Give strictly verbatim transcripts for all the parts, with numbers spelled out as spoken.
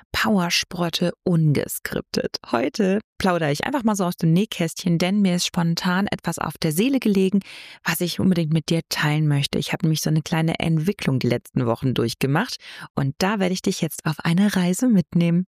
Powersprotte ungeskriptet. Heute plaudere ich einfach mal so aus dem Nähkästchen, denn mir ist spontan etwas auf der Seele gelegen, was ich unbedingt mit dir teilen möchte. Ich habe nämlich so eine kleine Entwicklung die letzten Wochen durchgemacht und da werde ich dich jetzt auf eine Reise mitnehmen.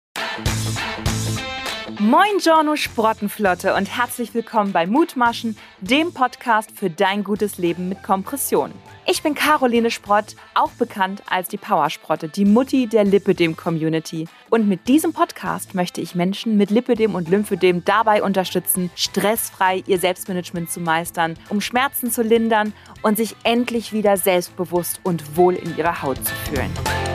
Moin Giorno Sprottenflotte und herzlich willkommen bei Mutmaschen, dem Podcast für dein gutes Leben mit Kompression. Ich bin Caroline Sprott, auch bekannt als die Powersprotte, die Mutti der Lipödem-Community. Und mit diesem Podcast möchte ich Menschen mit Lipödem und Lymphödem dabei unterstützen, stressfrei ihr Selbstmanagement zu meistern, um Schmerzen zu lindern und sich endlich wieder selbstbewusst und wohl in ihrer Haut zu fühlen.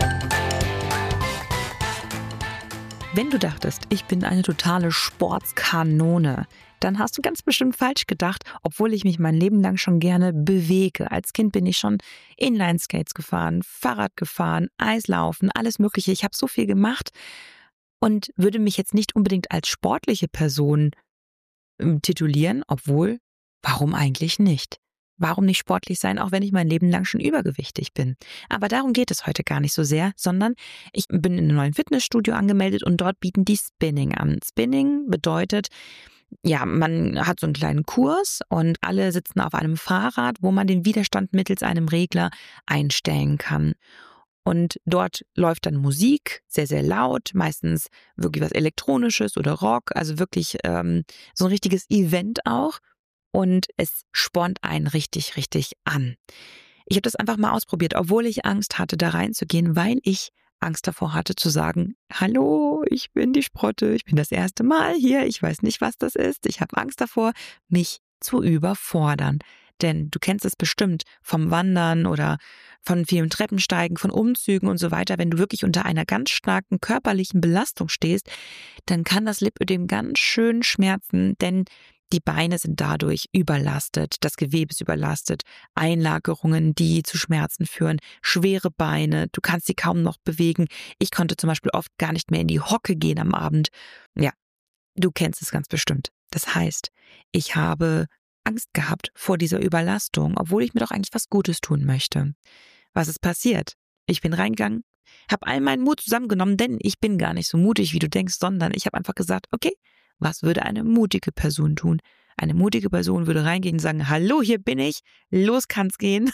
Wenn du dachtest, ich bin eine totale Sportskanone, dann hast du ganz bestimmt falsch gedacht, obwohl ich mich mein Leben lang schon gerne bewege. Als Kind bin ich schon Inline-Skates gefahren, Fahrrad gefahren, Eislaufen, alles Mögliche. Ich habe so viel gemacht und würde mich jetzt nicht unbedingt als sportliche Person ähm, titulieren, obwohl, warum eigentlich nicht? Warum nicht sportlich sein, auch wenn ich mein Leben lang schon übergewichtig bin? Aber darum geht es heute gar nicht so sehr, sondern ich bin in einem neuen Fitnessstudio angemeldet und dort bieten die Spinning an. Spinning bedeutet, ja, man hat so einen kleinen Kurs und alle sitzen auf einem Fahrrad, wo man den Widerstand mittels einem Regler einstellen kann. Und dort läuft dann Musik, sehr, sehr laut, meistens wirklich was Elektronisches oder Rock, also wirklich ähm, so ein richtiges Event auch. Und es spornt einen richtig, richtig an. Ich habe das einfach mal ausprobiert, obwohl ich Angst hatte, da reinzugehen, weil ich Angst davor hatte zu sagen, hallo, ich bin die Sprotte, ich bin das erste Mal hier, ich weiß nicht, was das ist. Ich habe Angst davor, mich zu überfordern. Denn du kennst es bestimmt vom Wandern oder von vielen Treppensteigen, von Umzügen und so weiter. Wenn du wirklich unter einer ganz starken körperlichen Belastung stehst, dann kann das Lipödem ganz schön schmerzen, denn die Beine sind dadurch überlastet, das Gewebe ist überlastet, Einlagerungen, die zu Schmerzen führen, schwere Beine, du kannst sie kaum noch bewegen. Ich konnte zum Beispiel oft gar nicht mehr in die Hocke gehen am Abend. Ja, du kennst es ganz bestimmt. Das heißt, ich habe Angst gehabt vor dieser Überlastung, obwohl ich mir doch eigentlich was Gutes tun möchte. Was ist passiert? Ich bin reingegangen, habe all meinen Mut zusammengenommen, denn ich bin gar nicht so mutig, wie du denkst, sondern ich habe einfach gesagt, okay, was würde eine mutige Person tun? Eine mutige Person würde reingehen und sagen, hallo, hier bin ich, los kann's gehen.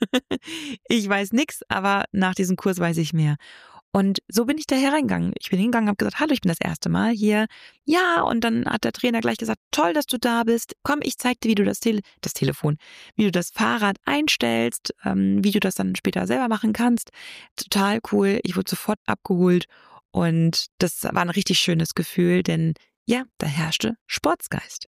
Ich weiß nichts, aber nach diesem Kurs weiß ich mehr. Und so bin ich da hereingegangen. Ich bin hingegangen, habe gesagt, hallo, ich bin das erste Mal hier. Ja, und dann hat der Trainer gleich gesagt, toll, dass du da bist. Komm, ich zeig dir, wie du das, Tele- das Telefon, wie du das Fahrrad einstellst, ähm, wie du das dann später selber machen kannst. Total cool. Ich wurde sofort abgeholt und das war ein richtig schönes Gefühl, denn ja, da herrschte Sportsgeist.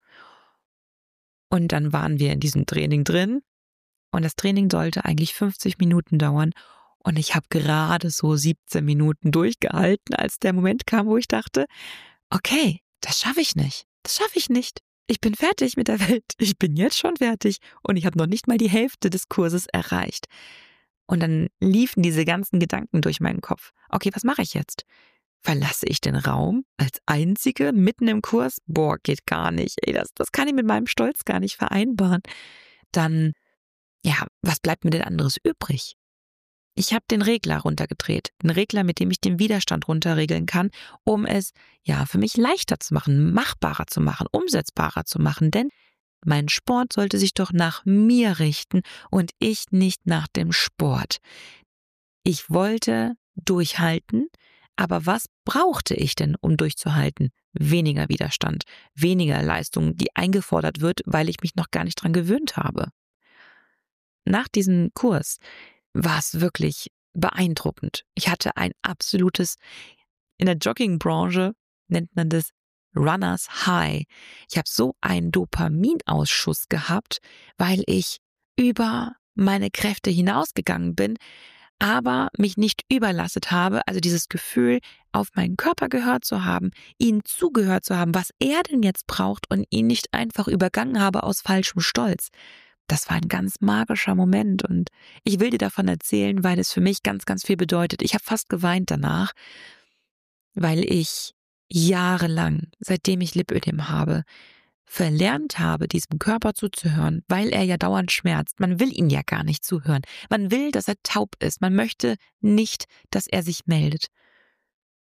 Und dann waren wir in diesem Training drin und das Training sollte eigentlich fünfzig Minuten dauern und ich habe gerade so siebzehn Minuten durchgehalten, als der Moment kam, wo ich dachte, okay, das schaffe ich nicht, das schaffe ich nicht. Ich bin fertig mit der Welt, ich bin jetzt schon fertig und ich habe noch nicht mal die Hälfte des Kurses erreicht. Und dann liefen diese ganzen Gedanken durch meinen Kopf. Okay, was mache ich jetzt? Verlasse ich den Raum als Einzige mitten im Kurs? Boah, geht gar nicht. Ey, das, das kann ich mit meinem Stolz gar nicht vereinbaren. Dann, ja, was bleibt mir denn anderes übrig? Ich habe den Regler runtergedreht. Den Regler, mit dem ich den Widerstand runterregeln kann, um es, ja, für mich leichter zu machen, machbarer zu machen, umsetzbarer zu machen. Denn mein Sport sollte sich doch nach mir richten und ich nicht nach dem Sport. Ich wollte durchhalten. Aber was brauchte ich denn, um durchzuhalten? Weniger Widerstand, weniger Leistung, die eingefordert wird, weil ich mich noch gar nicht dran gewöhnt habe. Nach diesem Kurs war es wirklich beeindruckend. Ich hatte ein absolutes, in der Joggingbranche nennt man das Runners High. Ich habe so einen Dopaminausschuss gehabt, weil ich über meine Kräfte hinausgegangen bin, aber mich nicht überlastet habe, also dieses Gefühl, auf meinen Körper gehört zu haben, ihm zugehört zu haben, was er denn jetzt braucht und ihn nicht einfach übergangen habe aus falschem Stolz. Das war ein ganz magischer Moment und ich will dir davon erzählen, weil es für mich ganz, ganz viel bedeutet. Ich habe fast geweint danach, weil ich jahrelang, seitdem ich Lipödem habe, verlernt habe, diesem Körper zuzuhören, weil er ja dauernd schmerzt. Man will ihm ja gar nicht zuhören. Man will, dass er taub ist. Man möchte nicht, dass er sich meldet.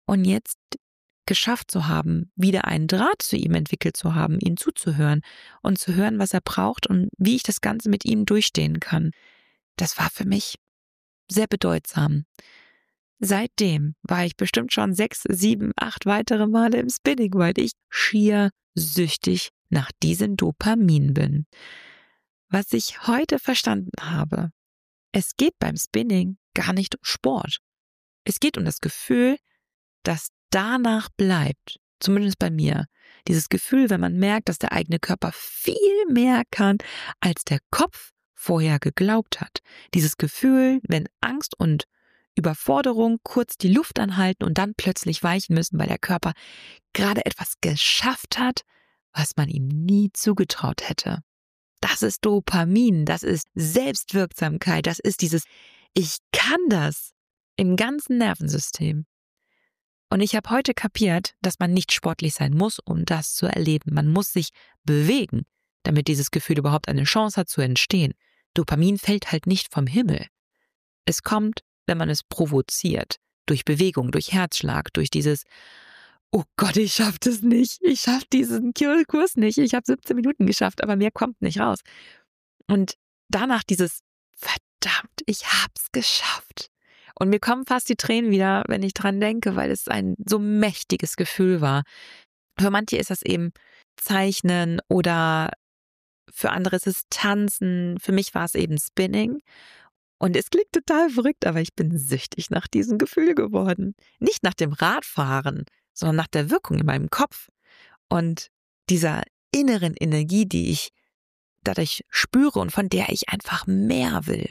Und jetzt geschafft zu haben, wieder einen Draht zu ihm entwickelt zu haben, ihm zuzuhören und zu hören, was er braucht und wie ich das Ganze mit ihm durchstehen kann, das war für mich sehr bedeutsam. Seitdem war ich bestimmt schon sechs, sieben, acht weitere Male im Spinning, weil ich schier süchtig nach diesem Dopamin bin. Was ich heute verstanden habe, es geht beim Spinning gar nicht um Sport. Es geht um das Gefühl, das danach bleibt, zumindest bei mir. Dieses Gefühl, wenn man merkt, dass der eigene Körper viel mehr kann, als der Kopf vorher geglaubt hat. Dieses Gefühl, wenn Angst und Überforderung kurz die Luft anhalten und dann plötzlich weichen müssen, weil der Körper gerade etwas geschafft hat, was man ihm nie zugetraut hätte. Das ist Dopamin, das ist Selbstwirksamkeit, das ist dieses Ich kann das im ganzen Nervensystem. Und ich habe heute kapiert, dass man nicht sportlich sein muss, um das zu erleben. Man muss sich bewegen, damit dieses Gefühl überhaupt eine Chance hat zu entstehen. Dopamin fällt halt nicht vom Himmel. Es kommt, wenn man es provoziert, durch Bewegung, durch Herzschlag, durch dieses Oh Gott, ich schaff das nicht. Ich schaff diesen Kurs nicht. Ich habe siebzehn Minuten geschafft, aber mehr kommt nicht raus. Und danach dieses Verdammt, ich hab's geschafft. Und mir kommen fast die Tränen wieder, wenn ich dran denke, weil es ein so mächtiges Gefühl war. Für manche ist das eben Zeichnen oder für andere ist es Tanzen. Für mich war es eben Spinning. Und es klingt total verrückt, aber ich bin süchtig nach diesem Gefühl geworden. Nicht nach dem Radfahren, sondern nach der Wirkung in meinem Kopf und dieser inneren Energie, die ich dadurch spüre und von der ich einfach mehr will.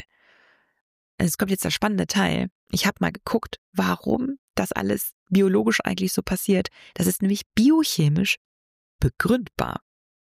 Es kommt jetzt der spannende Teil. Ich habe mal geguckt, warum das alles biologisch eigentlich so passiert. Das ist nämlich biochemisch begründbar.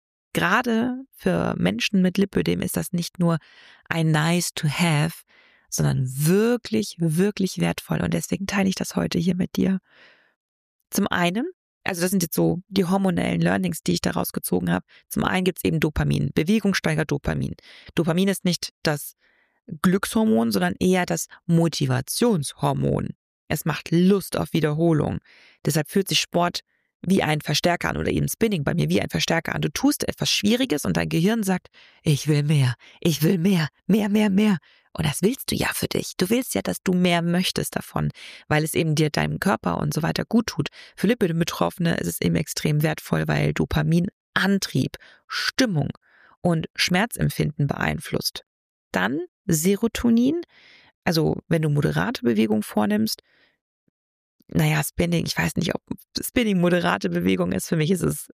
Gerade für Menschen mit Lipödem ist das nicht nur ein nice to have, sondern wirklich, wirklich wertvoll. Und deswegen teile ich das heute hier mit dir. Zum einen, also das sind jetzt so die hormonellen Learnings, die ich daraus gezogen habe. Zum einen gibt es eben Dopamin. Bewegung steigert Dopamin. Dopamin ist nicht das Glückshormon, sondern eher das Motivationshormon. Es macht Lust auf Wiederholung. Deshalb fühlt sich Sport wie ein Verstärker an oder eben Spinning bei mir wie ein Verstärker an. Du tust etwas Schwieriges und dein Gehirn sagt, ich will mehr, ich will mehr, mehr, mehr, mehr. Und das willst du ja für dich. Du willst ja, dass du mehr möchtest davon, weil es eben dir, deinem Körper und so weiter gut tut. Für Lipödem-Betroffene ist es eben extrem wertvoll, weil Dopamin Antrieb, Stimmung und Schmerzempfinden beeinflusst. Dann Serotonin, also wenn du moderate Bewegung vornimmst, naja, Spinning, ich weiß nicht, ob Spinning moderate Bewegung ist. Für mich ist es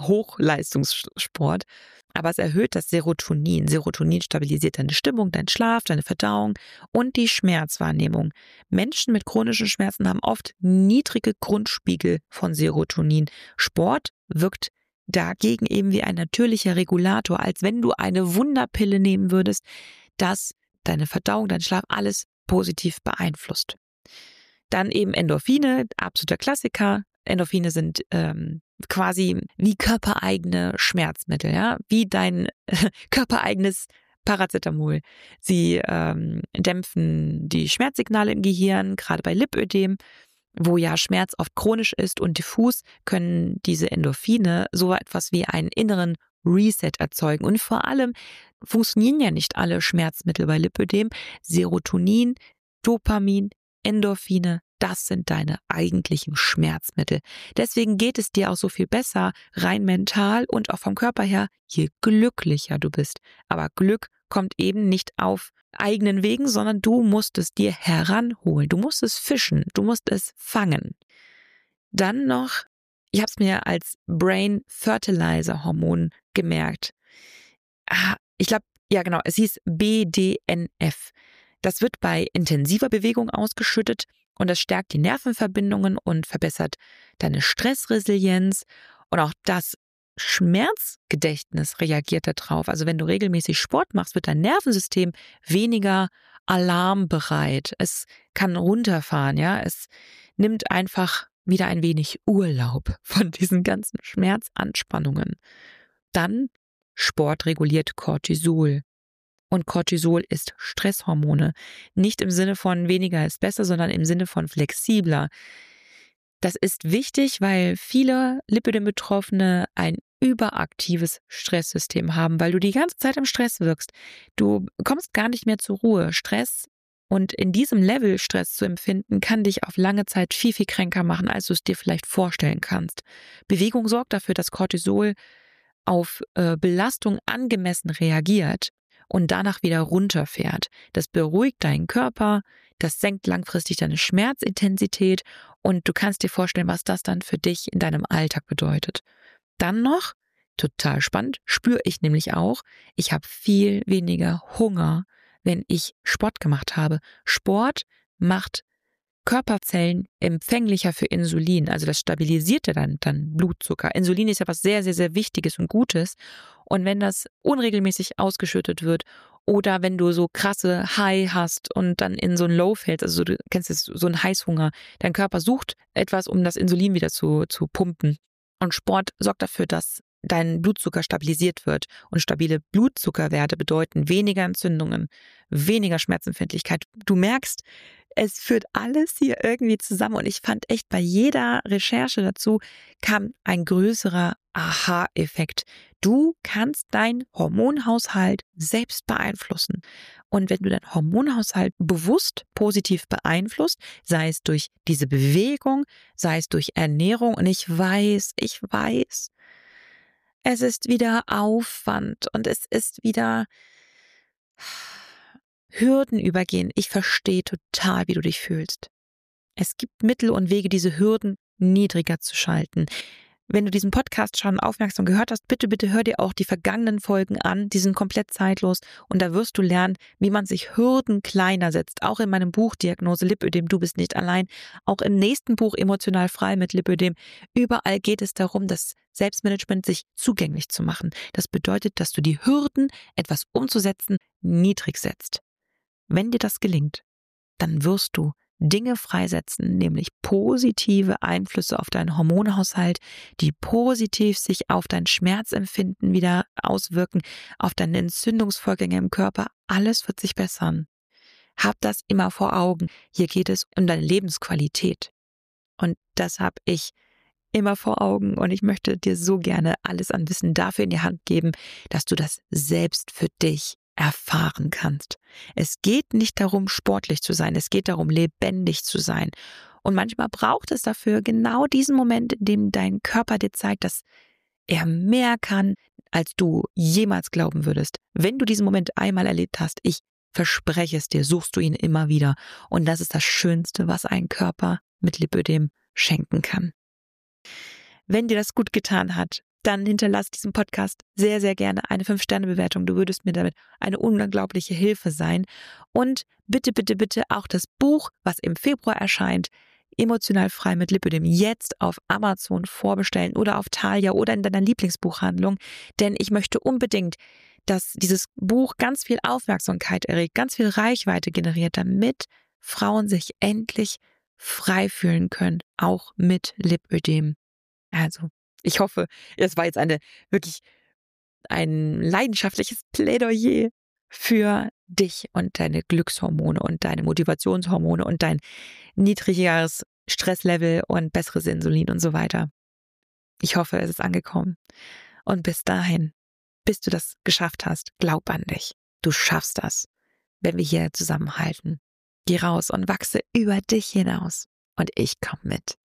Hochleistungssport. Aber es erhöht das Serotonin. Serotonin stabilisiert deine Stimmung, deinen Schlaf, deine Verdauung und die Schmerzwahrnehmung. Menschen mit chronischen Schmerzen haben oft niedrige Grundspiegel von Serotonin. Sport wirkt dagegen eben wie ein natürlicher Regulator, als wenn du eine Wunderpille nehmen würdest, das deine Verdauung, dein Schlaf, alles positiv beeinflusst. Dann eben Endorphine, absoluter Klassiker. Endorphine sind ähm, quasi wie körpereigene Schmerzmittel, ja, wie dein äh, körpereigenes Paracetamol. Sie ähm, dämpfen die Schmerzsignale im Gehirn, gerade bei Lipödem, wo ja Schmerz oft chronisch ist und diffus, können diese Endorphine so etwas wie einen inneren Reset erzeugen. Und vor allem funktionieren ja nicht alle Schmerzmittel bei Lipödem. Serotonin, Dopamin, Endorphine, das sind deine eigentlichen Schmerzmittel. Deswegen geht es dir auch so viel besser, rein mental und auch vom Körper her, je glücklicher du bist. Aber Glück kommt eben nicht auf eigenen Wegen, sondern du musst es dir heranholen. Du musst es fischen, du musst es fangen. Dann noch, ich habe es mir als Brain Fertilizer Hormon gemerkt. Ah, ich glaube, ja genau, es hieß B D N F. Das wird bei intensiver Bewegung ausgeschüttet und das stärkt die Nervenverbindungen und verbessert deine Stressresilienz und auch das Schmerzgedächtnis reagiert darauf. Also wenn du regelmäßig Sport machst, wird dein Nervensystem weniger alarmbereit. Es kann runterfahren, ja. Es nimmt einfach wieder ein wenig Urlaub von diesen ganzen Schmerzanspannungen. Dann Sport reguliert Cortisol. Und Cortisol ist Stresshormone. Nicht im Sinne von weniger ist besser, sondern im Sinne von flexibler. Das ist wichtig, weil viele Lipödem-Betroffene ein überaktives Stresssystem haben, weil du die ganze Zeit im Stress wirkst. Du kommst gar nicht mehr zur Ruhe. Stress und in diesem Level Stress zu empfinden, kann dich auf lange Zeit viel, viel kränker machen, als du es dir vielleicht vorstellen kannst. Bewegung sorgt dafür, dass Cortisol auf äh, Belastung angemessen reagiert und danach wieder runterfährt. Das beruhigt deinen Körper, das senkt langfristig deine Schmerzintensität und du kannst dir vorstellen, was das dann für dich in deinem Alltag bedeutet. Dann noch, total spannend, spüre ich nämlich auch, ich habe viel weniger Hunger, wenn ich Sport gemacht habe. Sport macht Körperzellen empfänglicher für Insulin, also das stabilisiert ja dann, dann Blutzucker. Insulin ist ja was sehr, sehr, sehr Wichtiges und Gutes und wenn das unregelmäßig ausgeschüttet wird oder wenn du so krasse High hast und dann in so ein Low fällst, also du kennst es, so einen Heißhunger, dein Körper sucht etwas, um das Insulin wieder zu, zu pumpen und Sport sorgt dafür, dass dein Blutzucker stabilisiert wird und stabile Blutzuckerwerte bedeuten weniger Entzündungen, weniger Schmerzempfindlichkeit. Du merkst, es führt alles hier irgendwie zusammen und ich fand echt bei jeder Recherche dazu kam ein größerer Aha-Effekt. Du kannst deinen Hormonhaushalt selbst beeinflussen. Und wenn du deinen Hormonhaushalt bewusst positiv beeinflusst, sei es durch diese Bewegung, sei es durch Ernährung, und ich weiß, ich weiß, es ist wieder Aufwand und es ist wieder Hürden übergehen. Ich verstehe total, wie du dich fühlst. Es gibt Mittel und Wege, diese Hürden niedriger zu schalten. Wenn du diesen Podcast schon aufmerksam gehört hast, bitte, bitte hör dir auch die vergangenen Folgen an. Die sind komplett zeitlos und da wirst du lernen, wie man sich Hürden kleiner setzt. Auch in meinem Buch Diagnose Lipödem, du bist nicht allein. Auch im nächsten Buch Emotional frei mit Lipödem. Überall geht es darum, das Selbstmanagement sich zugänglich zu machen. Das bedeutet, dass du die Hürden, etwas umzusetzen, niedrig setzt. Wenn dir das gelingt, dann wirst du Dinge freisetzen, nämlich positive Einflüsse auf deinen Hormonhaushalt, die positiv sich auf dein Schmerzempfinden wieder auswirken, auf deine Entzündungsvorgänge im Körper. Alles wird sich bessern. Hab das immer vor Augen. Hier geht es um deine Lebensqualität. Und das habe ich immer vor Augen und ich möchte dir so gerne alles an Wissen dafür in die Hand geben, dass du das selbst für dich erfahren kannst. Es geht nicht darum, sportlich zu sein, es geht darum, lebendig zu sein. Und manchmal braucht es dafür genau diesen Moment, in dem dein Körper dir zeigt, dass er mehr kann, als du jemals glauben würdest. Wenn du diesen Moment einmal erlebt hast, ich verspreche es dir, suchst du ihn immer wieder. Und das ist das Schönste, was ein Körper mit Lipödem schenken kann. Wenn dir das gut getan hat, dann hinterlass diesem Podcast sehr, sehr gerne eine fünf Sterne Bewertung. Du würdest mir damit eine unglaubliche Hilfe sein. Und bitte, bitte, bitte auch das Buch, was im Februar erscheint, Emotional frei mit Lipödem, jetzt auf Amazon vorbestellen oder auf Thalia oder in deiner Lieblingsbuchhandlung. Denn ich möchte unbedingt, dass dieses Buch ganz viel Aufmerksamkeit erregt, ganz viel Reichweite generiert, damit Frauen sich endlich frei fühlen können, auch mit Lipödem. Also, ich hoffe, es war jetzt eine wirklich ein leidenschaftliches Plädoyer für dich und deine Glückshormone und deine Motivationshormone und dein niedrigeres Stresslevel und besseres Insulin und so weiter. Ich hoffe, es ist angekommen. Und bis dahin, bis du das geschafft hast, glaub an dich. Du schaffst das, wenn wir hier zusammenhalten. Geh raus und wachse über dich hinaus. Und ich komme mit.